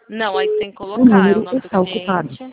Não, aí tem que O colocar, é o número nome do está ocupado. cliente.